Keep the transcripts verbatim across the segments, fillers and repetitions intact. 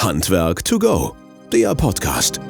Handwerk to go, der Podcast.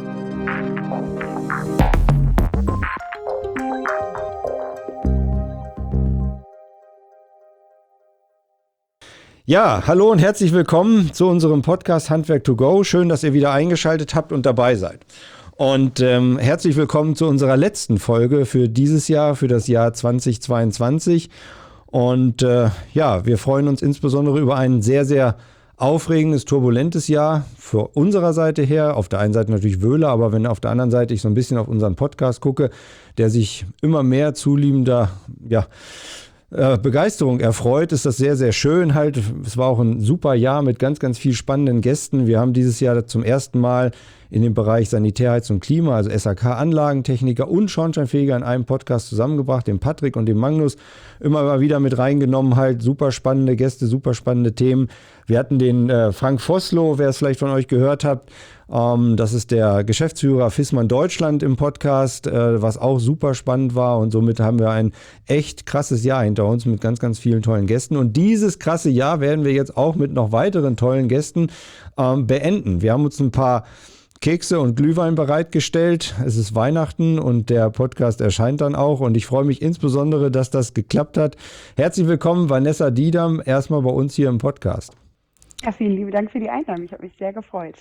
Ja, hallo und herzlich willkommen zu unserem Podcast Handwerk to go. Schön, dass ihr wieder eingeschaltet habt und dabei seid. Und ähm, herzlich willkommen zu unserer letzten Folge für dieses Jahr, für das Jahr zweitausendzweiundzwanzig. Und äh, ja, wir freuen uns insbesondere über ein sehr, sehr aufregendes, turbulentes Jahr für unserer Seite her. Auf der einen Seite natürlich Wöhler, aber wenn auf der anderen Seite ich so ein bisschen auf unseren Podcast gucke, der sich immer mehr zuliebender, ja, Äh, Begeisterung erfreut, ist das sehr, sehr schön halt. Es war auch ein super Jahr mit ganz, ganz viel spannenden Gästen. Wir haben dieses Jahr zum ersten Mal in dem Bereich Sanitär, Heizung, Klima, also S A K-Anlagentechniker und Schornsteinfeger in einem Podcast zusammengebracht, den Patrick und den Magnus immer mal wieder mit reingenommen halt. Super spannende Gäste, super spannende Themen. Wir hatten den äh, Frank Vossloh, wer es vielleicht von euch gehört habt. Ähm, das ist der Geschäftsführer Viessmann Deutschland im Podcast, äh, was auch super spannend war. Und somit haben wir ein echt krasses Jahr hinter uns mit ganz, ganz vielen tollen Gästen. Und dieses krasse Jahr werden wir jetzt auch mit noch weiteren tollen Gästen ähm, beenden. Wir haben uns ein paar Kekse und Glühwein bereitgestellt. Es ist Weihnachten und der Podcast erscheint dann auch. Und ich freue mich insbesondere, dass das geklappt hat. Herzlich willkommen, Vanessa Diedam, erstmal bei uns hier im Podcast. Ja, vielen lieben Dank für die Einladung. Ich habe mich sehr gefreut.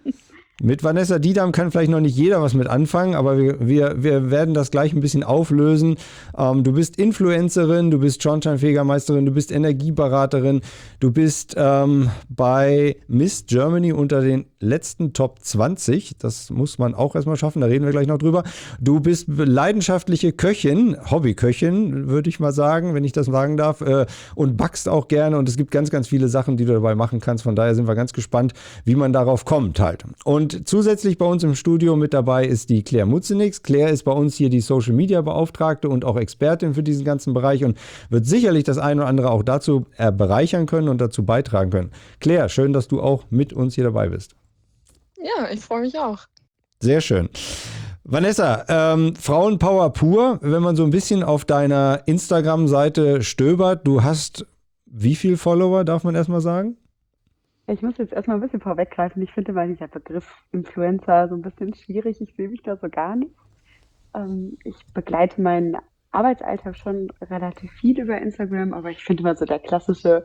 Mit Vanessa Diedam kann vielleicht noch nicht jeder was mit anfangen, aber wir, wir, wir werden das gleich ein bisschen auflösen. Ähm, du bist Influencerin, du bist Schornsteinfegermeisterin, du bist Energieberaterin, du bist ähm, bei Miss Germany unter den letzten Top zwanzig. Das muss man auch erstmal schaffen, da reden wir gleich noch drüber. Du bist leidenschaftliche Köchin, Hobbyköchin, würde ich mal sagen, wenn ich das sagen darf, äh, und backst auch gerne und es gibt ganz, ganz viele Sachen, die du dabei machen kannst. Von daher sind wir ganz gespannt, wie man darauf kommt halt. Und Und zusätzlich bei uns im Studio mit dabei ist die Claire Mutzenix. Claire ist bei uns hier die Social Media Beauftragte und auch Expertin für diesen ganzen Bereich und wird sicherlich das eine oder andere auch dazu äh, bereichern können und dazu beitragen können. Claire, schön, dass du auch mit uns hier dabei bist. Ja, ich freue mich auch. Sehr schön. Vanessa, ähm, Frauenpower pur, wenn man so ein bisschen auf deiner Instagram-Seite stöbert, du hast wie viele Follower, darf man erstmal sagen? Ich muss jetzt erstmal ein bisschen vorweggreifen. Ich finde mal dieser Begriff Influencer so ein bisschen schwierig. Ich sehe mich da so gar nicht. Ähm, ich begleite meinen Arbeitsalltag schon relativ viel über Instagram, aber ich finde mal so der klassische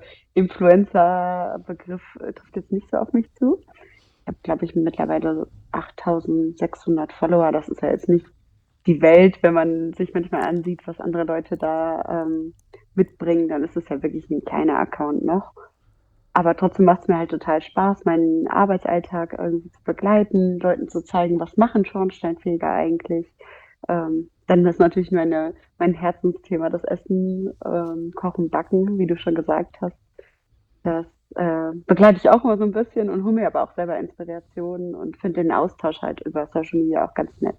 Influencer-Begriff äh, trifft jetzt nicht so auf mich zu. Ich habe, glaube ich, mittlerweile so achttausendsechshundert Follower. Das ist ja jetzt nicht die Welt, wenn man sich manchmal ansieht, was andere Leute da ähm, mitbringen, dann ist es ja wirklich ein kleiner Account noch. Aber trotzdem macht es mir halt total Spaß, meinen Arbeitsalltag irgendwie zu begleiten, Leuten zu zeigen, was machen Schornsteinfeger eigentlich. Ähm, dann ist natürlich meine, mein Herzensthema das Essen, ähm, Kochen, Backen, wie du schon gesagt hast. Das äh, begleite ich auch immer so ein bisschen und hole mir aber auch selber Inspirationen und finde den Austausch halt über Social Media auch ganz nett.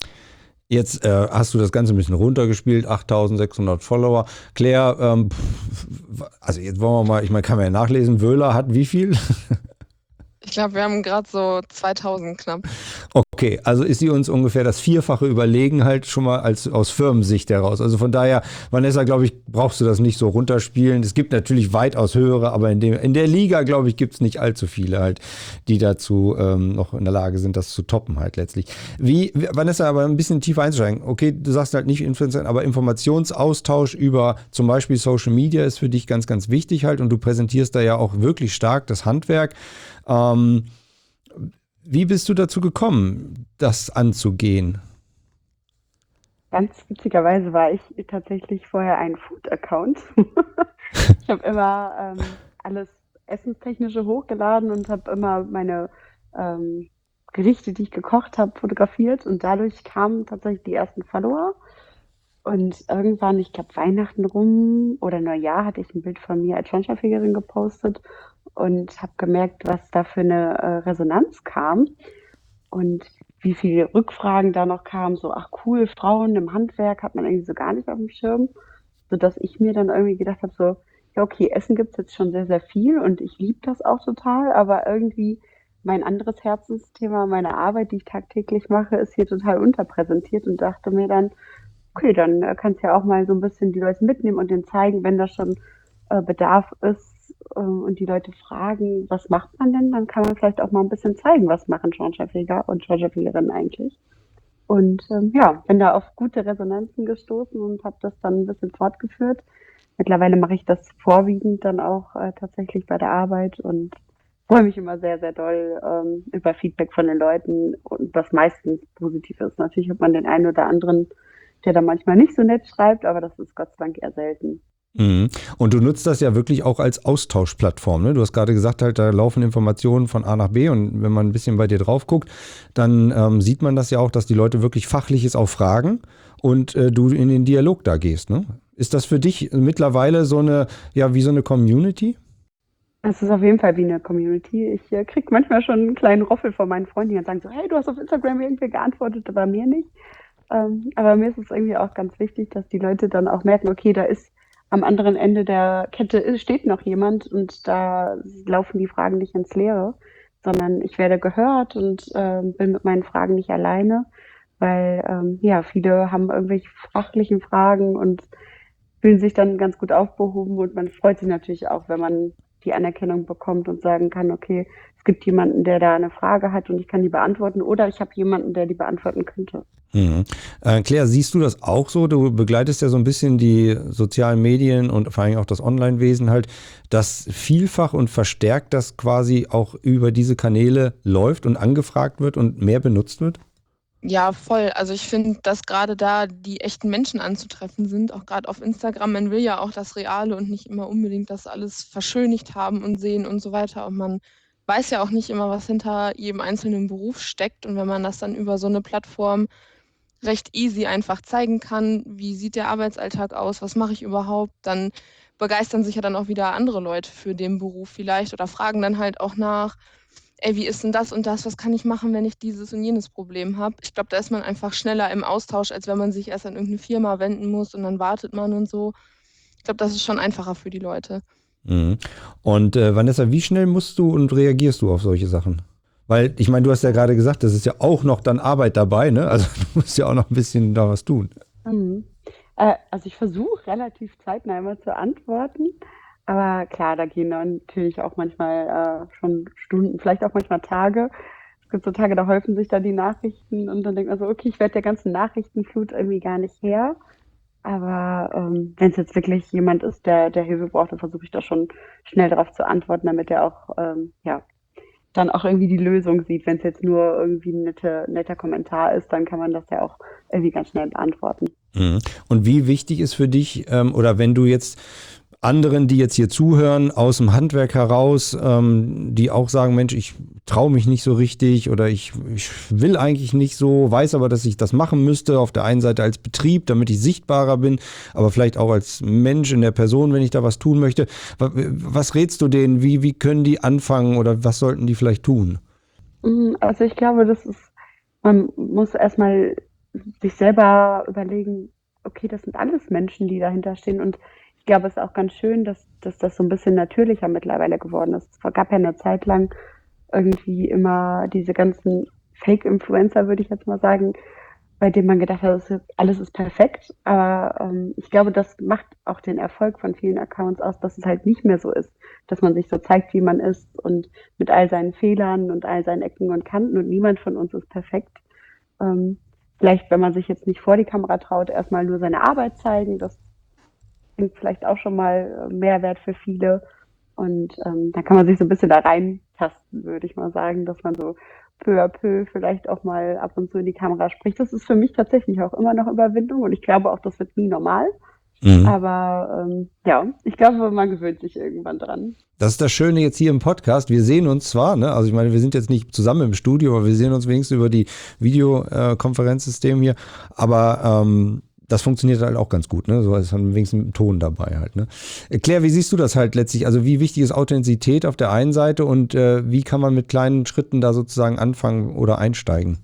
Jetzt äh, hast du das Ganze ein bisschen runtergespielt, achttausendsechshundert Follower. Claire, ähm, pff, also jetzt wollen wir mal, ich meine, kann man ja nachlesen, Wöhler hat wie viel? Ich glaube, wir haben gerade so zweitausend knapp. Okay, also ist sie uns ungefähr das Vierfache überlegen halt schon mal als aus Firmensicht heraus. Also von daher, Vanessa, glaube ich, brauchst du das nicht so runterspielen. Es gibt natürlich weitaus höhere, aber in, dem, in der Liga, glaube ich, gibt es nicht allzu viele halt, die dazu ähm, noch in der Lage sind, das zu toppen halt letztlich. Wie, Vanessa, aber ein bisschen tiefer einzusteigen. Okay, du sagst halt nicht Influencer, aber Informationsaustausch über zum Beispiel Social Media ist für dich ganz, ganz wichtig halt und du präsentierst da ja auch wirklich stark das Handwerk. Ähm, Wie bist du dazu gekommen, das anzugehen? Ganz witzigerweise war ich tatsächlich vorher ein Food-Account. Ich habe immer ähm, alles Essenstechnische hochgeladen und habe immer meine ähm, Gerichte, die ich gekocht habe, fotografiert und dadurch kamen tatsächlich die ersten Follower. Und irgendwann, ich glaube Weihnachten rum oder Neujahr, hatte ich ein Bild von mir als Schornsteinfegerin gepostet und habe gemerkt, was da für eine äh, Resonanz kam und wie viele Rückfragen da noch kamen, so, ach cool, Frauen im Handwerk hat man irgendwie so gar nicht auf dem Schirm, sodass ich mir dann irgendwie gedacht habe, so, ja okay, Essen gibt's jetzt schon sehr, sehr viel und ich liebe das auch total, aber irgendwie mein anderes Herzensthema, meine Arbeit, die ich tagtäglich mache, ist hier total unterpräsentiert und dachte mir dann, okay, dann äh, kannst du ja auch mal so ein bisschen die Leute mitnehmen und denen zeigen, wenn da schon äh, Bedarf ist, äh, und die Leute fragen, was macht man denn, dann kann man vielleicht auch mal ein bisschen zeigen, was machen Schornsteinfeger und Schornsteinfegerinnen eigentlich. Und ähm, ja, bin da auf gute Resonanzen gestoßen und habe das dann ein bisschen fortgeführt. Mittlerweile mache ich das vorwiegend dann auch äh, tatsächlich bei der Arbeit und freue mich immer sehr, sehr doll ähm, über Feedback von den Leuten und was meistens positiv ist. Natürlich hat man den einen oder anderen, der da manchmal nicht so nett schreibt, aber das ist Gott sei Dank eher selten. Mhm. Und du nutzt das ja wirklich auch als Austauschplattform, ne? Du hast gerade gesagt, halt, da laufen Informationen von A nach B und wenn man ein bisschen bei dir drauf guckt, dann ähm, sieht man das ja auch, dass die Leute wirklich Fachliches auch fragen und äh, du in den Dialog da gehst, ne? Ist das für dich mittlerweile so eine, ja, wie so eine Community? Es ist auf jeden Fall wie eine Community. Ich äh, kriege manchmal schon einen kleinen Roffel von meinen Freunden, die dann sagen so, hey, du hast auf Instagram irgendwie geantwortet, aber mir nicht. Ähm, aber mir ist es irgendwie auch ganz wichtig, dass die Leute dann auch merken, okay, da ist am anderen Ende der Kette ist, steht noch jemand und da laufen die Fragen nicht ins Leere, sondern ich werde gehört und ähm, bin mit meinen Fragen nicht alleine, weil ähm, ja, viele haben irgendwelche fachlichen Fragen und fühlen sich dann ganz gut aufgehoben und man freut sich natürlich auch, wenn man die Anerkennung bekommt und sagen kann, okay, es gibt jemanden, der da eine Frage hat und ich kann die beantworten oder ich habe jemanden, der die beantworten könnte. Mhm. Äh, Claire, siehst du das auch so? Du begleitest ja so ein bisschen die sozialen Medien und vor allem auch das Online-Wesen halt, dass vielfach und verstärkt das quasi auch über diese Kanäle läuft und angefragt wird und mehr benutzt wird? Ja, voll. Also ich finde, dass gerade da die echten Menschen anzutreffen sind, auch gerade auf Instagram. Man will ja auch das Reale und nicht immer unbedingt das alles verschönigt haben und sehen und so weiter. Und man weiß ja auch nicht immer, was hinter jedem einzelnen Beruf steckt. Und wenn man das dann über so eine Plattform recht easy einfach zeigen kann, wie sieht der Arbeitsalltag aus, was mache ich überhaupt, dann begeistern sich ja dann auch wieder andere Leute für den Beruf vielleicht oder fragen dann halt auch nach, ey, wie ist denn das und das, was kann ich machen, wenn ich dieses und jenes Problem habe. Ich glaube, da ist man einfach schneller im Austausch, als wenn man sich erst an irgendeine Firma wenden muss und dann wartet man und so. Ich glaube, das ist schon einfacher für die Leute. Mhm. Und äh, Vanessa, wie schnell musst du und reagierst du auf solche Sachen? Weil, ich meine, du hast ja gerade gesagt, das ist ja auch noch dann Arbeit dabei, ne? Also du musst ja auch noch ein bisschen da was tun. Mhm. Äh, also ich versuche relativ zeitnah immer zu antworten, aber klar, da gehen dann natürlich auch manchmal äh, schon Stunden, vielleicht auch manchmal Tage. Es gibt so Tage, da häufen sich da die Nachrichten und dann denkt man so, okay, ich werde der ganzen Nachrichtenflut irgendwie gar nicht her. Aber ähm, wenn es jetzt wirklich jemand ist, der, der Hilfe braucht, dann versuche ich da schon schnell darauf zu antworten, damit er auch ähm, ja, dann auch irgendwie die Lösung sieht. Wenn es jetzt nur irgendwie ein nette, netter Kommentar ist, dann kann man das ja auch irgendwie ganz schnell beantworten. Mhm. Und wie wichtig ist für dich, ähm, oder wenn du jetzt anderen, die jetzt hier zuhören, aus dem Handwerk heraus, ähm, die auch sagen, Mensch, ich traue mich nicht so richtig oder ich, ich will eigentlich nicht so, weiß aber, dass ich das machen müsste, auf der einen Seite als Betrieb, damit ich sichtbarer bin, aber vielleicht auch als Mensch in der Person, wenn ich da was tun möchte. Was, was rätst du denen? Wie, wie können die anfangen oder was sollten die vielleicht tun? Mm, Also ich glaube, das ist, man muss erstmal sich selber überlegen, okay, das sind alles Menschen, die dahinter stehen. Und ich glaube, es ist auch ganz schön, dass, dass das so ein bisschen natürlicher mittlerweile geworden ist. Es gab ja eine Zeit lang irgendwie immer diese ganzen Fake-Influencer, würde ich jetzt mal sagen, bei denen man gedacht hat, das ist, alles ist perfekt. Aber ähm, ich glaube, das macht auch den Erfolg von vielen Accounts aus, dass es halt nicht mehr so ist, dass man sich so zeigt, wie man ist und mit all seinen Fehlern und all seinen Ecken und Kanten und niemand von uns ist perfekt. Ähm, vielleicht, wenn man sich jetzt nicht vor die Kamera traut, erstmal nur seine Arbeit zeigen, das bringt vielleicht auch schon mal äh, Mehrwert für viele. Und ähm, da kann man sich so ein bisschen da reintasten, würde ich mal sagen, dass man so peu à peu vielleicht auch mal ab und zu in die Kamera spricht. Das ist für mich tatsächlich auch immer noch Überwindung und ich glaube auch, das wird nie normal. Mhm. Aber ähm, ja, ich glaube, man gewöhnt sich irgendwann dran. Das ist das Schöne jetzt hier im Podcast. Wir sehen uns zwar, ne? Also ich meine, wir sind jetzt nicht zusammen im Studio, aber wir sehen uns wenigstens über die Videokonferenzsystem hier. Aber ähm, das funktioniert halt auch ganz gut, ne? So ist dann wenigstens ein Ton dabei halt, ne? Claire, wie siehst du das halt letztlich? Also wie wichtig ist Authentizität auf der einen Seite und äh, wie kann man mit kleinen Schritten da sozusagen anfangen oder einsteigen?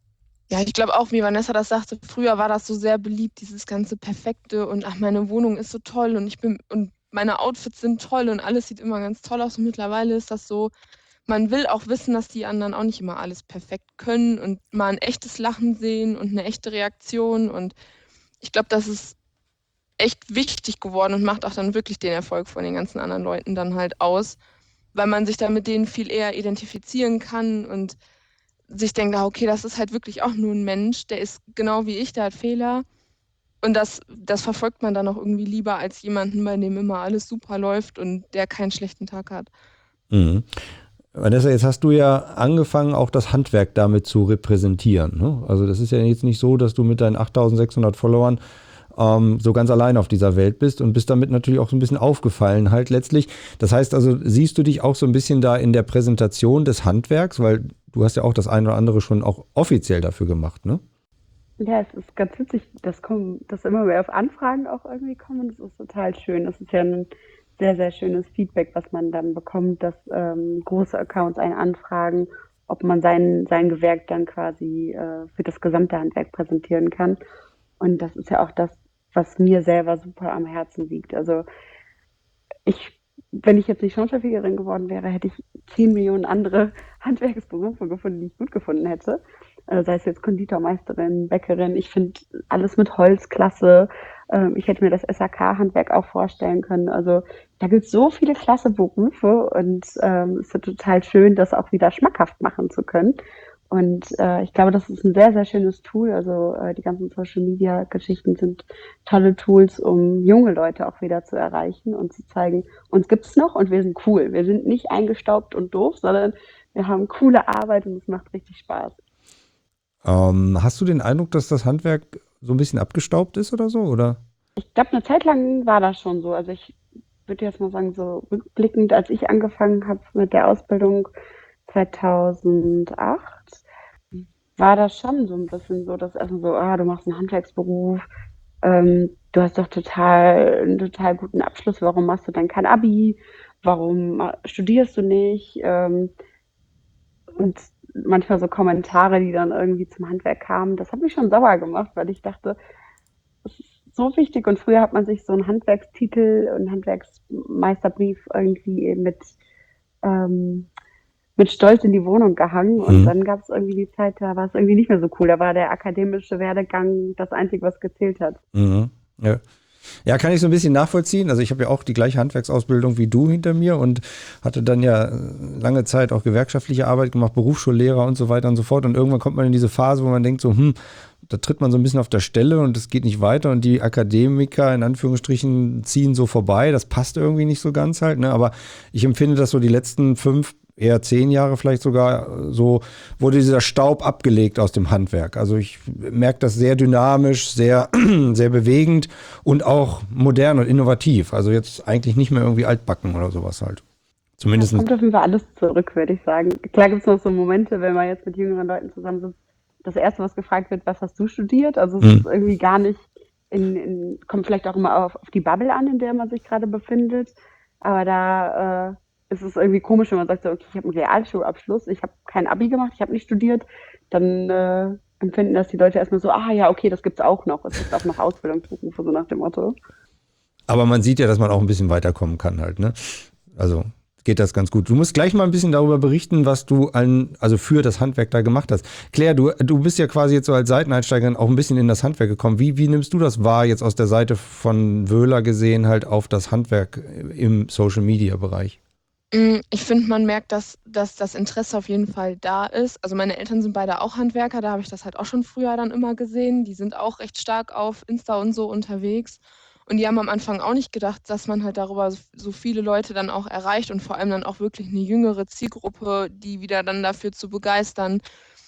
Ja, ich glaube auch, wie Vanessa das sagte, früher war das so sehr beliebt, dieses ganze Perfekte und ach, meine Wohnung ist so toll und ich bin und meine Outfits sind toll und alles sieht immer ganz toll aus. Und mittlerweile ist das so, man will auch wissen, dass die anderen auch nicht immer alles perfekt können und mal ein echtes Lachen sehen und eine echte Reaktion. Und ich glaube, das ist echt wichtig geworden und macht auch dann wirklich den Erfolg von den ganzen anderen Leuten dann halt aus, weil man sich dann mit denen viel eher identifizieren kann und sich denkt, ah, okay, das ist halt wirklich auch nur ein Mensch, der ist genau wie ich, der hat Fehler. Und das, das verfolgt man dann auch irgendwie lieber als jemanden, bei dem immer alles super läuft und der keinen schlechten Tag hat. Mhm. Vanessa, jetzt hast du ja angefangen, auch das Handwerk damit zu repräsentieren. Ne? Also das ist ja jetzt nicht so, dass du mit deinen achttausendsechshundert Followern ähm, so ganz allein auf dieser Welt bist und bist damit natürlich auch so ein bisschen aufgefallen halt letztlich. Das heißt also, siehst du dich auch so ein bisschen da in der Präsentation des Handwerks, weil du hast ja auch das eine oder andere schon auch offiziell dafür gemacht, ne? Ja, es ist ganz witzig, dass, kommen, dass immer mehr auf Anfragen auch irgendwie kommen. Das ist total schön. Das ist ja ein sehr, sehr schönes Feedback, was man dann bekommt, dass ähm, große Accounts einen anfragen, ob man sein, sein Gewerk dann quasi äh, für das gesamte Handwerk präsentieren kann. Und das ist ja auch das, was mir selber super am Herzen liegt. Also ich, wenn ich jetzt nicht Schornsteinfegerin geworden wäre, hätte ich zehn Millionen andere Handwerksberufe gefunden, die ich gut gefunden hätte. Äh, sei es jetzt Konditormeisterin, Bäckerin. Ich finde alles mit Holz klasse. Ähm, ich hätte mir das S A K-Handwerk auch vorstellen können. Also da gibt es so viele klasse Berufe und ähm, es ist total schön, das auch wieder schmackhaft machen zu können. Und äh, ich glaube, das ist ein sehr, sehr schönes Tool. Also äh, die ganzen Social-Media-Geschichten sind tolle Tools, um junge Leute auch wieder zu erreichen und zu zeigen, uns gibt's noch und wir sind cool. Wir sind nicht eingestaubt und doof, sondern wir haben coole Arbeit und es macht richtig Spaß. Ähm, hast du den Eindruck, dass das Handwerk so ein bisschen abgestaubt ist oder so, oder? Ich glaube, eine Zeit lang war das schon so. Also ich würde jetzt mal sagen, so rückblickend, als ich angefangen habe mit der Ausbildung zweitausendacht, war das schon so ein bisschen so, dass erstmal so, ah, du machst einen Handwerksberuf, ähm, du hast doch total, einen total guten Abschluss, warum machst du denn kein Abi? Warum ma- studierst du nicht? Ähm, und manchmal so Kommentare, die dann irgendwie zum Handwerk kamen, das hat mich schon sauer gemacht, weil ich dachte, das ist so wichtig. Und früher hat man sich so einen Handwerkstitel und Handwerksmeisterbrief irgendwie mit, ähm, mit Stolz in die Wohnung gehangen. Und Mhm. dann gab es irgendwie die Zeit, da war es irgendwie nicht mehr so cool. Da war der akademische Werdegang das Einzige, was gezählt hat. Mhm. Ja. Ja, kann ich so ein bisschen nachvollziehen. Also ich habe ja auch die gleiche Handwerksausbildung wie du hinter mir und hatte dann ja äh, lange Zeit auch gewerkschaftliche Arbeit gemacht, Berufsschullehrer und so weiter und so fort. Und irgendwann kommt man in diese Phase, wo man denkt so, hm, da tritt man so ein bisschen auf der Stelle und es geht nicht weiter und die Akademiker in Anführungsstrichen ziehen so vorbei. Das passt irgendwie nicht so ganz halt, ne? Aber ich empfinde das so die letzten fünf, eher zehn Jahre vielleicht sogar, so wurde dieser Staub abgelegt aus dem Handwerk. Also ich merke das sehr dynamisch, sehr, sehr bewegend und auch modern und innovativ. Also jetzt eigentlich nicht mehr irgendwie altbacken oder sowas halt. Ja, es Zumindest. kommt auf jeden Fall alles zurück, würde ich sagen. Klar gibt es noch so Momente, wenn man jetzt mit jüngeren Leuten zusammensitzt, das Erste, was gefragt wird, was hast du studiert? Also es ist Hm. irgendwie gar nicht, in, in, kommt vielleicht auch immer auf, auf die Bubble an, in der man sich gerade befindet. Aber da äh, ist es irgendwie komisch, wenn man sagt, so, okay, ich habe einen Realschulabschluss, ich habe kein Abi gemacht, ich habe nicht studiert. Dann äh, empfinden das die Leute erstmal so, ah ja, okay, das gibt's auch noch. Es gibt auch noch Ausbildungsberufe, so nach dem Motto. Aber man sieht ja, dass man auch ein bisschen weiterkommen kann halt, ne? Also geht das ganz gut. Du musst gleich mal ein bisschen darüber berichten, was du an, also für das Handwerk da gemacht hast. Claire, du, du bist ja quasi jetzt so als Seiteneinsteigerin auch ein bisschen in das Handwerk gekommen. Wie, wie nimmst du das wahr, jetzt aus der Seite von Wöhler gesehen, halt auf das Handwerk im Social-Media-Bereich? Mm, Ich finde, man merkt, dass, dass das Interesse auf jeden Fall da ist. Also meine Eltern sind beide auch Handwerker, da habe ich das halt auch schon früher dann immer gesehen. Die sind auch recht stark auf Insta und so unterwegs. Und die haben am Anfang auch nicht gedacht, dass man halt darüber so so viele Leute dann auch erreicht und vor allem dann auch wirklich eine jüngere Zielgruppe, die wieder dann dafür zu begeistern.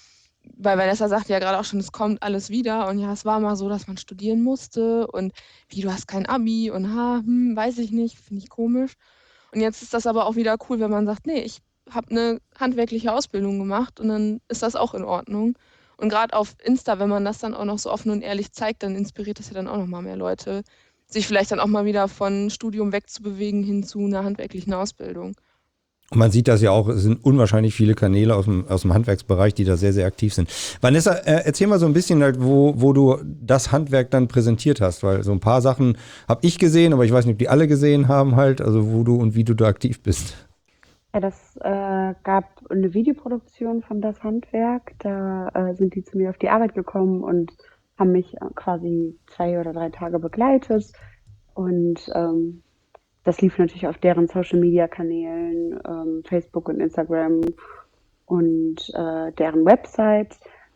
Weil Vanessa sagte ja gerade auch schon, es kommt alles wieder. Und ja, es war mal so, dass man studieren musste und wie, du hast kein Abi und ha, hm, weiß ich nicht, finde ich komisch. Und jetzt ist das aber auch wieder cool, wenn man sagt, nee, ich habe eine handwerkliche Ausbildung gemacht und dann ist das auch in Ordnung. Und gerade auf Insta, wenn man das dann auch noch so offen und ehrlich zeigt, dann inspiriert das ja dann auch noch mal mehr Leute, sich vielleicht dann auch mal wieder von Studium wegzubewegen hin zu einer handwerklichen Ausbildung. Und man sieht das ja auch, es sind unwahrscheinlich viele Kanäle aus dem, aus dem Handwerksbereich, die da sehr, sehr aktiv sind. Vanessa, äh, erzähl mal so ein bisschen halt, wo, wo du das Handwerk dann präsentiert hast, weil so ein paar Sachen habe ich gesehen, aber ich weiß nicht, ob die alle gesehen haben halt, also wo du und wie du da aktiv bist. Ja, das äh, gab eine Videoproduktion von Das Handwerk. Da äh, sind die zu mir auf die Arbeit gekommen und haben mich äh, quasi zwei oder drei Tage begleitet. Und ähm, das lief natürlich auf deren Social-Media-Kanälen, ähm, Facebook und Instagram und äh, deren Website.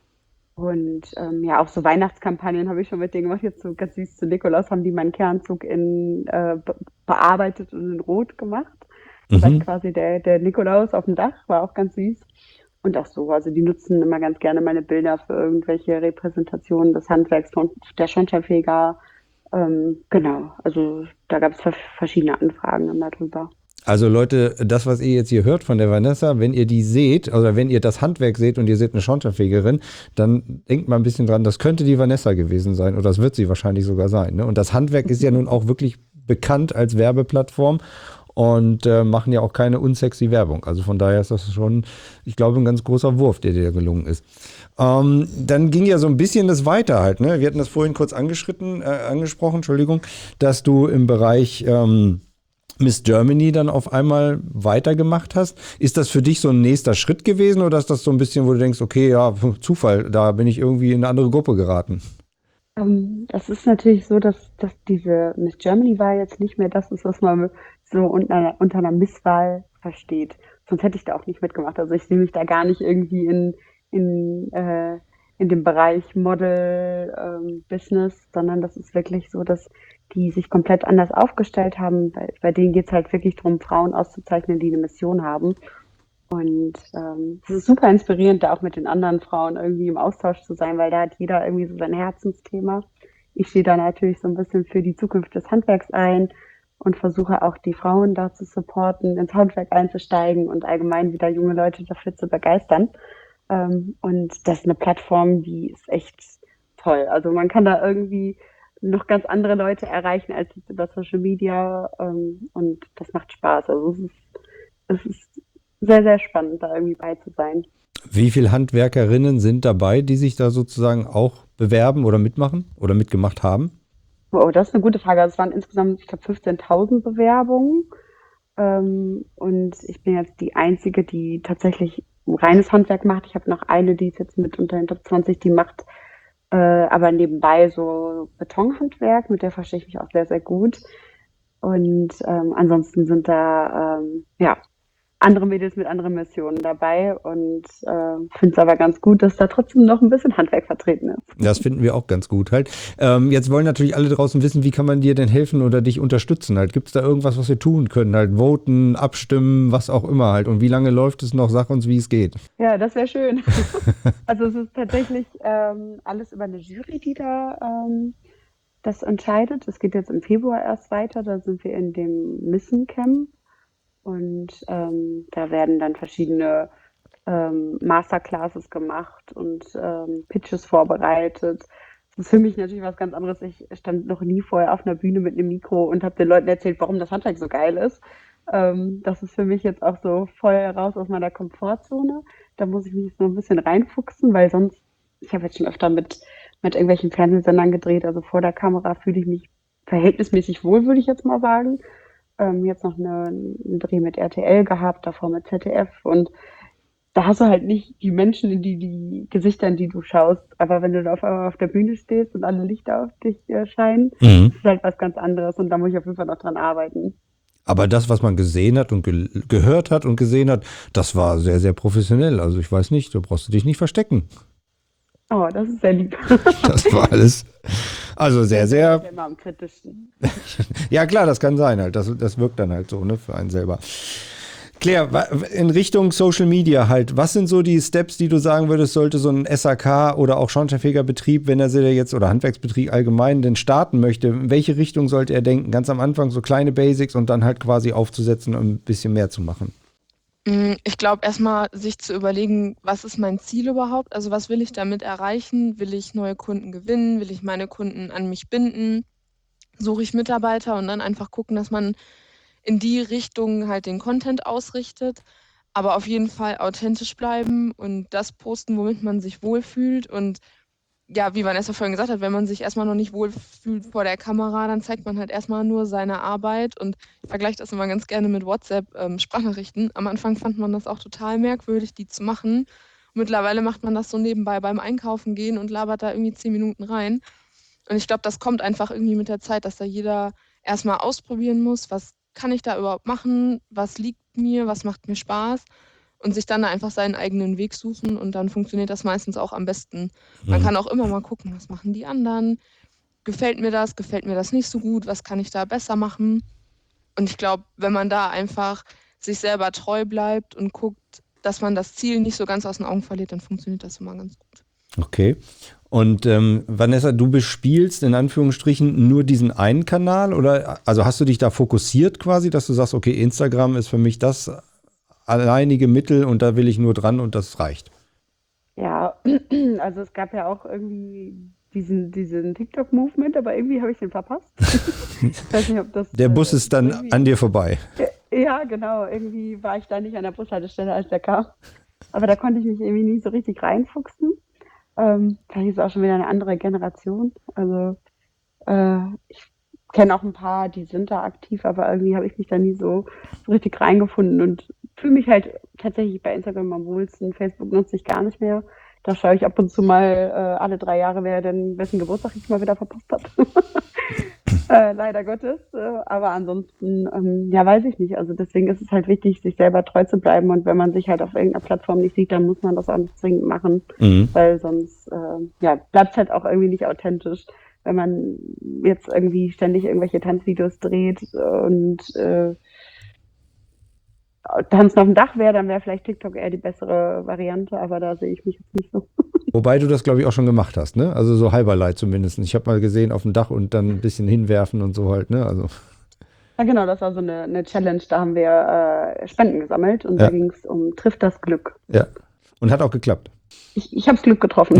Und ähm, ja, auch so Weihnachtskampagnen habe ich schon mit denen gemacht. Jetzt so ganz süß zu Nikolaus haben die meinen Kernzug in äh, be bearbeitet und in Rot gemacht. Da war ich Mhm. quasi der, der Nikolaus auf dem Dach, war auch ganz süß. Und auch so, also die nutzen immer ganz gerne meine Bilder für irgendwelche Repräsentationen des Handwerks von der Schornsteinfeger. Ähm, genau, also da gab es ver verschiedene Anfragen dann darüber. Also Leute, das, was ihr jetzt hier hört von der Vanessa, wenn ihr die seht, oder wenn ihr das Handwerk seht und ihr seht eine Schornsteinfegerin, dann denkt mal ein bisschen dran, das könnte die Vanessa gewesen sein oder das wird sie wahrscheinlich sogar sein. Ne? Und das Handwerk ist ja nun auch wirklich bekannt als Werbeplattform und äh, machen ja auch keine unsexy Werbung. Also von daher ist das schon, ich glaube, ein ganz großer Wurf, der dir gelungen ist. Ähm, dann ging ja so ein bisschen das weiter halt. Ne? Wir hatten das vorhin kurz angeschritten, äh, angesprochen, Entschuldigung, dass du im Bereich ähm, Miss Germany dann auf einmal weitergemacht hast. Ist das für dich so ein nächster Schritt gewesen oder ist das so ein bisschen, wo du denkst, okay, ja, Zufall, da bin ich irgendwie in eine andere Gruppe geraten? Ähm, das ist natürlich so, dass, dass diese Miss Germany Wahl jetzt nicht mehr das ist, was man so unter einer, unter einer Misswahl versteht. Sonst hätte ich da auch nicht mitgemacht. Also ich sehe mich da gar nicht irgendwie in, in, äh, in dem Bereich Model, ähm, Business, sondern das ist wirklich so, dass die sich komplett anders aufgestellt haben. Bei, bei denen geht es halt wirklich darum, Frauen auszuzeichnen, die eine Mission haben. Und ähm, es ist super inspirierend, da auch mit den anderen Frauen irgendwie im Austausch zu sein, weil da hat jeder irgendwie so sein Herzensthema. Ich stehe da natürlich so ein bisschen für die Zukunft des Handwerks ein und versuche auch die Frauen da zu supporten, ins Handwerk einzusteigen und allgemein wieder junge Leute dafür zu begeistern. Ähm, und das ist eine Plattform, die ist echt toll. Also man kann da irgendwie noch ganz andere Leute erreichen als jetzt über Social Media, ähm, und das macht Spaß. Also es ist, es ist sehr, sehr spannend, da irgendwie bei zu sein. Wie viele Handwerkerinnen sind dabei, die sich da sozusagen auch bewerben oder mitmachen oder mitgemacht haben? Oh, das ist eine gute Frage. Also es waren insgesamt, ich glaube, fünfzehntausend Bewerbungen. Ähm, und ich bin jetzt die Einzige, die tatsächlich reines Handwerk macht. Ich habe noch eine, die ist jetzt mit unter den Top zwanzig, die macht äh, aber nebenbei so Betonhandwerk, mit der verstehe ich mich auch sehr, sehr gut. Und ähm, ansonsten sind da ähm, ja andere Mädels mit anderen Missionen dabei und äh, finde es aber ganz gut, dass da trotzdem noch ein bisschen Handwerk vertreten ist. Das finden wir auch ganz gut halt. Ähm, jetzt wollen natürlich alle draußen wissen, wie kann man dir denn helfen oder dich unterstützen halt? Gibt es da irgendwas, was wir tun können? Halt voten, abstimmen, was auch immer halt. Und wie lange läuft es noch? Sag uns, wie es geht. Ja, das wäre schön. Also es ist tatsächlich ähm, alles über eine Jury, die da ähm, das entscheidet. Es geht jetzt im Februar erst weiter. Da sind wir in dem Missen Camp und ähm, da werden dann verschiedene ähm, Masterclasses gemacht und ähm, Pitches vorbereitet. Das ist für mich natürlich was ganz anderes. Ich stand noch nie vorher auf einer Bühne mit einem Mikro und habe den Leuten erzählt, warum das Handwerk so geil ist. Ähm, das ist für mich jetzt auch so voll raus aus meiner Komfortzone. Da muss ich mich so ein bisschen reinfuchsen, weil sonst, ich habe jetzt schon öfter mit, mit irgendwelchen Fernsehsendern gedreht, also vor der Kamera fühle ich mich verhältnismäßig wohl, würde ich jetzt mal sagen. Ähm, jetzt noch eine, einen Dreh mit R T L gehabt, davor mit Z D F und da hast du halt nicht die Menschen, in die, die Gesichter, in die du schaust. Aber wenn du da auf einmal auf der Bühne stehst und alle Lichter auf dich äh, scheinen, Mhm. ist halt was ganz anderes und da muss ich auf jeden Fall noch dran arbeiten. Aber das, was man gesehen hat und ge gehört hat und gesehen hat, das war sehr, sehr professionell. Also ich weiß nicht, da brauchst du dich nicht verstecken. Oh, das ist sehr lieb. Das war alles. Also sehr, sehr. Ich bin immer am kritischsten. Ja klar, das kann sein halt. Das, das wirkt dann halt so, ne, für einen selber. Claire, wa- in Richtung Social Media halt, was sind so die Steps, die du sagen würdest, sollte so ein S A K oder auch Schornsteinfegerbetrieb, wenn er sie jetzt, oder Handwerksbetrieb allgemein, denn starten möchte, in welche Richtung sollte er denken? Ganz am Anfang so kleine Basics und dann halt quasi aufzusetzen und ein bisschen mehr zu machen. Mm, Ich glaube, erstmal sich zu überlegen, was ist mein Ziel überhaupt? Also was will ich damit erreichen? Will ich neue Kunden gewinnen? Will ich meine Kunden an mich binden? Suche ich Mitarbeiter und dann einfach gucken, dass man in die Richtung halt den Content ausrichtet, aber auf jeden Fall authentisch bleiben und das posten, womit man sich wohlfühlt. Und ja, wie Vanessa vorhin gesagt hat, wenn man sich erstmal noch nicht wohlfühlt vor der Kamera, dann zeigt man halt erstmal nur seine Arbeit und ich vergleiche das immer ganz gerne mit WhatsApp-Sprachnachrichten. Am Anfang fand man das auch total merkwürdig, die zu machen. Mittlerweile macht man das so nebenbei beim Einkaufen gehen und labert da irgendwie zehn Minuten rein. Und ich glaube, das kommt einfach irgendwie mit der Zeit, dass da jeder erstmal ausprobieren muss, was kann ich da überhaupt machen, was liegt mir, was macht mir Spaß und sich dann einfach seinen eigenen Weg suchen und dann funktioniert das meistens auch am besten. Man Mhm. kann auch immer mal gucken, was machen die anderen, gefällt mir das, gefällt mir das nicht so gut, was kann ich da besser machen. Und ich glaube, wenn man da einfach sich selber treu bleibt und guckt, dass man das Ziel nicht so ganz aus den Augen verliert, dann funktioniert das immer ganz gut. Okay. Und ähm, Vanessa, du bespielst in Anführungsstrichen nur diesen einen Kanal oder also hast du dich da fokussiert quasi, dass du sagst, okay, Instagram ist für mich das alleinige Mittel und da will ich nur dran und das reicht? Ja, also es gab ja auch irgendwie diesen, diesen TikTok-Movement, aber irgendwie habe ich den verpasst. Ich weiß nicht, ob das. Der Bus äh, ist dann irgendwie- an dir vorbei. Ja, genau. Irgendwie war ich da nicht an der Bushaltestelle, als der kam. Aber da konnte ich mich irgendwie nie so richtig reinfuchsen. Ähm, vielleicht ist es auch schon wieder eine andere Generation. Also äh, ich kenne auch ein paar, die sind da aktiv, aber irgendwie habe ich mich da nie so, so richtig reingefunden und fühle mich halt tatsächlich bei Instagram am wohlsten. Facebook nutze ich gar nicht mehr. Da schaue ich ab und zu mal äh, alle drei Jahre, wer denn wessen Geburtstag ich mal wieder verpasst habe. Äh, leider Gottes. Äh, aber ansonsten, ähm, ja, weiß ich nicht. Also deswegen ist es halt wichtig, sich selber treu zu bleiben. Und wenn man sich halt auf irgendeiner Plattform nicht sieht, dann muss man das auch nicht zwingend machen. Mhm. Weil sonst, äh, ja, bleibt es halt auch irgendwie nicht authentisch. Wenn man jetzt irgendwie ständig irgendwelche Tanzvideos dreht und äh, Tanzen auf dem Dach wäre, dann wäre vielleicht TikTok eher die bessere Variante. Aber da sehe ich mich jetzt nicht so. Wobei du das, glaube ich, auch schon gemacht hast, ne? Also so halberlei zumindest. Ich habe mal gesehen auf dem Dach und dann ein bisschen hinwerfen und so halt, ne? Also Ja, genau, das war so eine, eine Challenge. Da haben wir äh, Spenden gesammelt und Ja. da ging es um Trifft das Glück. ja. Und hat auch geklappt. Ich, ich habe das Glück getroffen.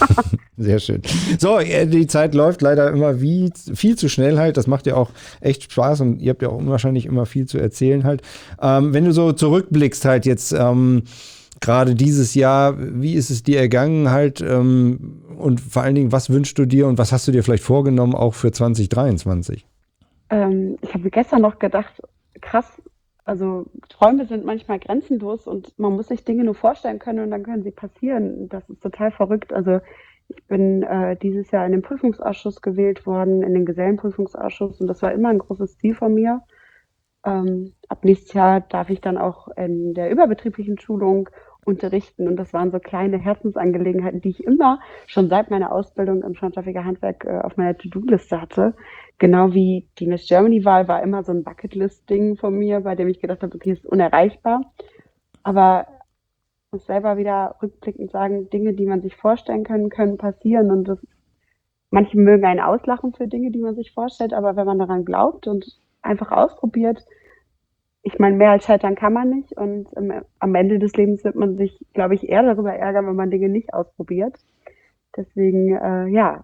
Sehr schön. So, äh, die Zeit läuft leider immer wie viel zu schnell halt. Das macht ja auch echt Spaß und ihr habt ja auch unwahrscheinlich immer viel zu erzählen halt. Ähm, wenn du so zurückblickst halt jetzt ähm, gerade dieses Jahr, wie ist es dir ergangen halt ähm, und vor allen Dingen, was wünschst du dir und was hast du dir vielleicht vorgenommen auch für zwanzig dreiundzwanzig? Ähm, ich habe gestern noch gedacht, krass, also Träume sind manchmal grenzenlos und man muss sich Dinge nur vorstellen können und dann können sie passieren. Das ist total verrückt. Also ich bin äh, dieses Jahr in den Prüfungsausschuss gewählt worden, in den Gesellenprüfungsausschuss und das war immer ein großes Ziel von mir. Ähm, ab nächstes Jahr darf ich dann auch in der überbetrieblichen Schulung unterrichten und das waren so kleine Herzensangelegenheiten, die ich immer schon seit meiner Ausbildung im Schornsteinfeger Handwerk äh, auf meiner To-Do-Liste hatte. Genau wie die Miss Germany-Wahl war immer so ein Bucketlist-Ding von mir, bei dem ich gedacht habe, okay, ist unerreichbar. Aber ich muss selber wieder rückblickend sagen, Dinge, die man sich vorstellen kann, können passieren und das, manche mögen einen auslachen für Dinge, die man sich vorstellt, aber wenn man daran glaubt und einfach ausprobiert, ich meine, mehr als scheitern kann man nicht und ähm, am Ende des Lebens wird man sich, glaube ich, eher darüber ärgern, wenn man Dinge nicht ausprobiert. Deswegen, äh, ja,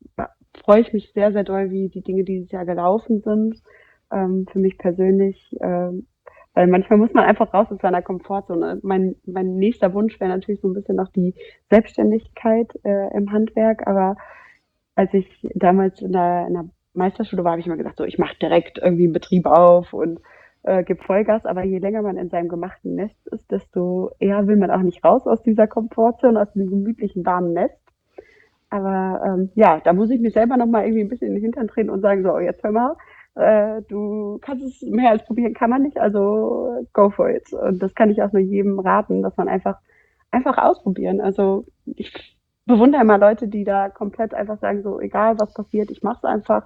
freue ich mich sehr, sehr doll, wie die Dinge dieses Jahr gelaufen sind. Ähm, für mich persönlich, ähm, weil manchmal muss man einfach raus aus seiner Komfortzone. Mein, mein nächster Wunsch wäre natürlich so ein bisschen noch die Selbstständigkeit äh, im Handwerk, aber als ich damals in der, in der Meisterschule war, habe ich immer gedacht, so, ich mache direkt irgendwie einen Betrieb auf und äh, gebe Vollgas, aber je länger man in seinem gemachten Nest ist, desto eher will man auch nicht raus aus dieser Komfortzone, aus diesem gemütlichen, warmen Nest. Aber ähm, ja, da muss ich mich selber nochmal irgendwie ein bisschen in den Hintern treten und sagen, so, jetzt hör mal, äh, du kannst es mehr als probieren, kann man nicht, also go for it. Und das kann ich auch nur jedem raten, dass man einfach, einfach ausprobieren. Also ich bewundere immer Leute, die da komplett einfach sagen, so, egal was passiert, ich mach's einfach.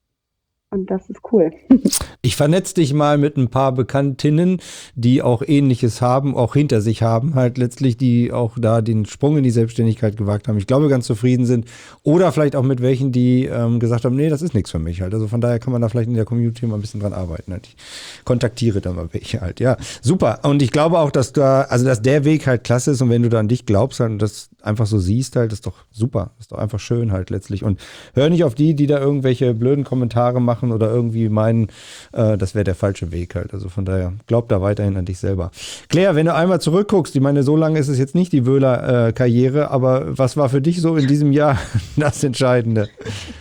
Und das ist cool. Ich vernetze dich mal mit ein paar Bekanntinnen, die auch Ähnliches haben, auch hinter sich haben, halt letztlich, die auch da den Sprung in die Selbstständigkeit gewagt haben. Ich glaube, ganz zufrieden sind. Oder vielleicht auch mit welchen, die ähm, gesagt haben, nee, das ist nichts für mich halt. Also von daher kann man da vielleicht in der Community mal ein bisschen dran arbeiten. Halt. Ich kontaktiere da mal welche halt. Ja, super. Und ich glaube auch, dass da, also dass der Weg halt klasse ist und wenn du da an dich glaubst halt, und das einfach so siehst halt, ist doch super. Ist doch einfach schön halt letztlich. Und hör nicht auf die, die da irgendwelche blöden Kommentare machen oder irgendwie meinen, äh, das wäre der falsche Weg halt. Also von daher, glaub da weiterhin an dich selber. Claire, wenn du einmal zurückguckst, ich meine, so lange ist es jetzt nicht die Wöhler-Karriere, äh, aber was war für dich so in diesem Jahr das Entscheidende?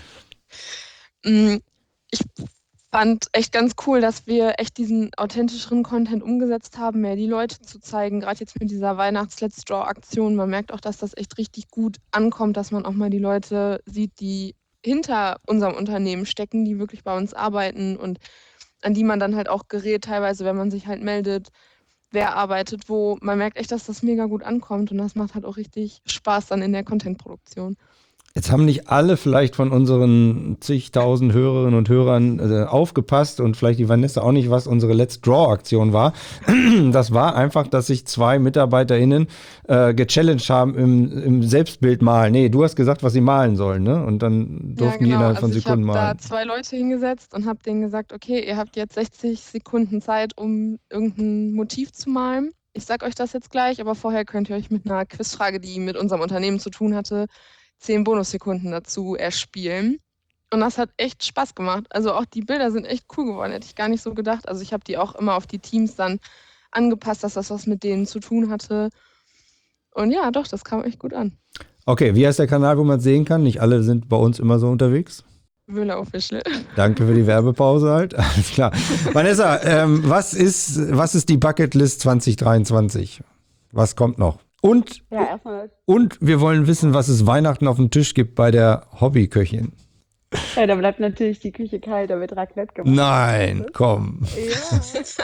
Ich fand echt ganz cool, dass wir echt diesen authentischeren Content umgesetzt haben, mehr die Leute zu zeigen, gerade jetzt mit dieser Weihnachts-Let's Draw-Aktion. Man merkt auch, dass das echt richtig gut ankommt, dass man auch mal die Leute sieht, die hinter unserem Unternehmen stecken, die wirklich bei uns arbeiten und an die man dann halt auch gerät, teilweise, wenn man sich halt meldet, wer arbeitet wo. Man merkt echt, dass das mega gut ankommt und das macht halt auch richtig Spaß dann in der Contentproduktion. Jetzt haben nicht alle vielleicht von unseren zigtausend Hörerinnen und Hörern äh, aufgepasst und vielleicht die Vanessa auch nicht, was unsere Let's Draw-Aktion war. Das war einfach, dass sich zwei MitarbeiterInnen äh, gechallenged haben im, im Selbstbild malen. Nee, du hast gesagt, was sie malen sollen, ne? Und dann durften Ja, genau. die innerhalb von Also Sekunden ich habe malen. da zwei Leute hingesetzt und habe denen gesagt, okay, ihr habt jetzt sechzig Sekunden Zeit, um irgendein Motiv zu malen. Ich sag euch das jetzt gleich, aber vorher könnt ihr euch mit einer Quizfrage, die mit unserem Unternehmen zu tun hatte, zehn Bonussekunden dazu erspielen. Und das hat echt Spaß gemacht. Also auch die Bilder sind echt cool geworden, hätte ich gar nicht so gedacht. Also ich habe die auch immer auf die Teams dann angepasst, dass das was mit denen zu tun hatte. Und ja, doch, das kam echt gut an. Okay, wie heißt der Kanal, wo man es sehen kann? Nicht alle sind bei uns immer so unterwegs. Wöhler Official. Danke für die Werbepause halt. Alles klar. Vanessa, ähm, was ist, was ist die Bucketlist zwanzig dreiundzwanzig? Was kommt noch? Und, Ja, erstmal, und wir wollen wissen, was es Weihnachten auf dem Tisch gibt bei der Hobbyköchin. ja, da bleibt natürlich die Küche kalt, da wird Raclette gemacht. Nein, komm. Ja.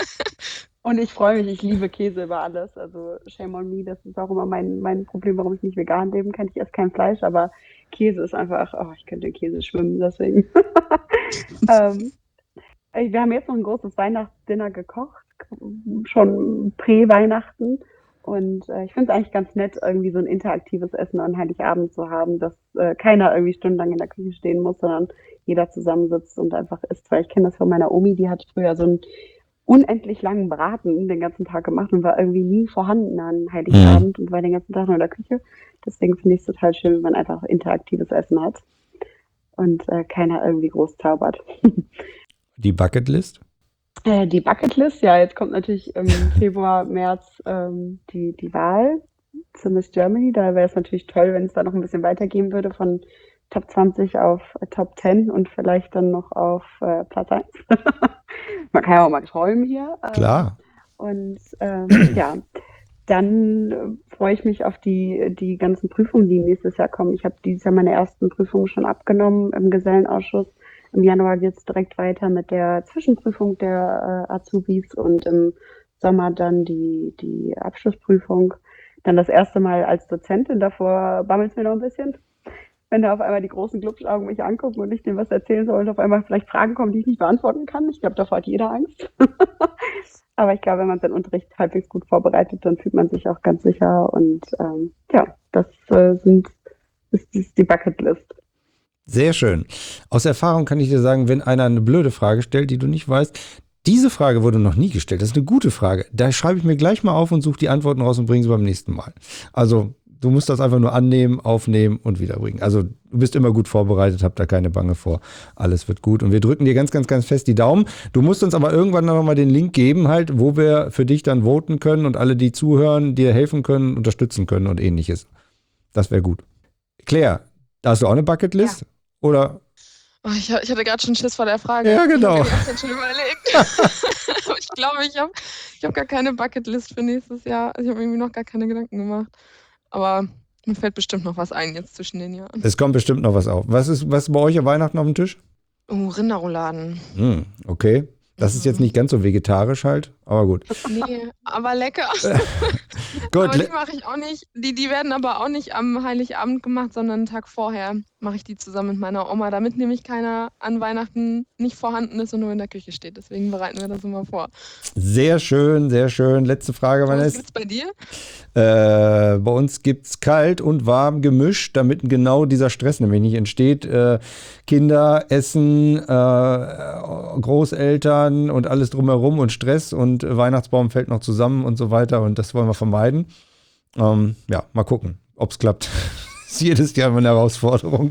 Und ich freue mich, ich liebe Käse über alles. Also shame on me, das ist auch immer mein, mein Problem, warum ich nicht vegan leben kann. Ich esse kein Fleisch, aber Käse ist einfach, oh, ich könnte in Käse schwimmen, deswegen. ähm, ey, wir haben jetzt noch ein großes Weihnachtsdinner gekocht, schon prä-Weihnachten. Und äh, ich finde es eigentlich ganz nett, irgendwie so ein interaktives Essen an Heiligabend zu haben, dass äh, keiner irgendwie stundenlang in der Küche stehen muss, sondern jeder zusammensitzt und einfach isst. Weil ich kenne das von meiner Omi, die hat früher so einen unendlich langen Braten den ganzen Tag gemacht und war irgendwie nie vorhanden an Heiligabend und war den ganzen Tag nur in der Küche. Deswegen finde ich es total schön, wenn man einfach interaktives Essen hat und äh, keiner irgendwie groß zaubert. Die Bucketlist? Äh, die Bucketlist, ja, jetzt kommt natürlich im Februar, März ähm, die, die Wahl zu Miss Germany. Da wäre es natürlich toll, wenn es da noch ein bisschen weitergehen würde von Top zwanzig auf äh, Top zehn und vielleicht dann noch auf äh, Platz eins. Man kann ja auch mal träumen hier. Ähm, Klar. Und ähm, ja, dann äh, freue ich mich auf die, die ganzen Prüfungen, die nächstes Jahr kommen. Ich habe dieses Jahr meine ersten Prüfungen schon abgenommen im Gesellenausschuss. Im Januar geht es direkt weiter mit der Zwischenprüfung der äh, Azubis und im Sommer dann die, die Abschlussprüfung. Dann das erste Mal als Dozentin, davor bammelt es mir noch ein bisschen. Wenn da auf einmal die großen Glubschaugen mich angucken und ich denen was erzählen soll und auf einmal vielleicht Fragen kommen, die ich nicht beantworten kann. Ich glaube, davor hat jeder Angst. Aber ich glaube, wenn man seinen Unterricht halbwegs gut vorbereitet, dann fühlt man sich auch ganz sicher. Und ähm, ja, das äh, sind, ist, ist die Bucketlist. Sehr schön. Aus Erfahrung kann ich dir sagen, wenn einer eine blöde Frage stellt, die du nicht weißt, diese Frage wurde noch nie gestellt. Das ist eine gute Frage. Da schreibe ich mir gleich mal auf und suche die Antworten raus und bringe sie beim nächsten Mal. Also du musst das einfach nur annehmen, aufnehmen und wiederbringen. Also du bist immer gut vorbereitet, hab da keine Bange vor. Alles wird gut und wir drücken dir ganz, ganz, ganz fest die Daumen. Du musst uns aber irgendwann noch mal den Link geben, halt, wo wir für dich dann voten können und alle, die zuhören, dir helfen können, unterstützen können und ähnliches. Das wäre gut. Claire, hast du auch eine Bucketlist? Ja. Oder? Oh, ich, ich hatte gerade schon Schiss vor der Frage. Ja, genau. Ich habe mir schon überlegt. Aber ich glaube, ich habe ich hab gar keine Bucketlist für nächstes Jahr. Ich habe irgendwie noch gar keine Gedanken gemacht. Aber mir fällt bestimmt noch was ein jetzt zwischen den Jahren. Es kommt bestimmt noch was auf. Was ist, was ist bei euch an Weihnachten auf dem Tisch? Oh, Rinderrouladen. Hm, okay. Das ist jetzt nicht ganz so vegetarisch halt, aber gut. Nee, aber lecker. Gut. Aber die mache ich auch nicht. Die, die werden aber auch nicht am Heiligabend gemacht, sondern einen Tag vorher mache ich die zusammen mit meiner Oma, damit nämlich keiner an Weihnachten nicht vorhanden ist und nur in der Küche steht. Deswegen bereiten wir das immer vor. Sehr schön, sehr schön. Letzte Frage, Vanessa. Was gibt's bei dir? Äh, bei uns gibt es kalt und warm gemischt, damit genau dieser Stress nämlich nicht entsteht. Äh, Kinder, Essen, äh, Großeltern und alles drumherum und Stress und Weihnachtsbaum fällt noch zusammen und so weiter und das wollen wir vermeiden. Ähm, ja, mal gucken, ob es klappt. Ist jedes Jahr eine Herausforderung.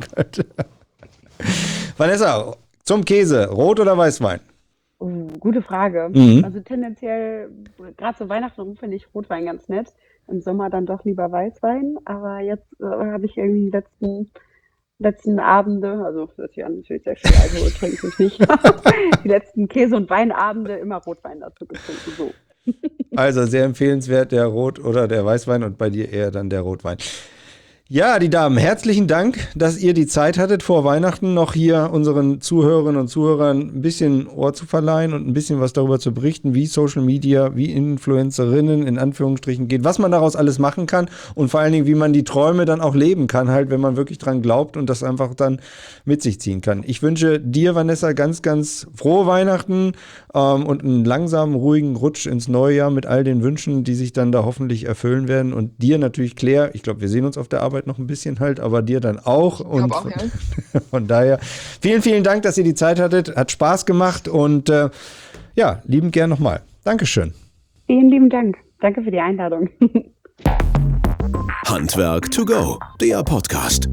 Vanessa, zum Käse, Rot- oder Weißwein? Uh, gute Frage. Mhm. Also tendenziell, gerade zu Weihnachten finde ich Rotwein ganz nett. Im Sommer dann doch lieber Weißwein. Aber jetzt äh, habe ich irgendwie die letzten, letzten Abende, also das ist ja natürlich sehr viel Alkohol trinke ich nicht, die letzten Käse- und Weinabende immer Rotwein dazu getrunken. So. Also sehr empfehlenswert der Rot- oder der Weißwein und bei dir eher dann der Rotwein. Ja, die Damen, herzlichen Dank, dass ihr die Zeit hattet, vor Weihnachten noch hier unseren Zuhörerinnen und Zuhörern ein bisschen Ohr zu verleihen und ein bisschen was darüber zu berichten, wie Social Media, wie Influencerinnen in Anführungsstrichen geht, was man daraus alles machen kann und vor allen Dingen, wie man die Träume dann auch leben kann, halt, wenn man wirklich dran glaubt und das einfach dann mit sich ziehen kann. Ich wünsche dir, Vanessa, ganz, ganz frohe Weihnachten ähm, und einen langsamen, ruhigen Rutsch ins neue Jahr mit all den Wünschen, die sich dann da hoffentlich erfüllen werden und dir natürlich, Claire, ich glaube, wir sehen uns auf der Arbeit noch ein bisschen halt, aber dir dann auch. Und auch, ja. von, von daher vielen, vielen Dank, dass ihr die Zeit hattet. Hat Spaß gemacht und äh, ja, liebend gern nochmal. Dankeschön. Vielen lieben Dank. Danke für die Einladung. Handwerk to go, der Podcast.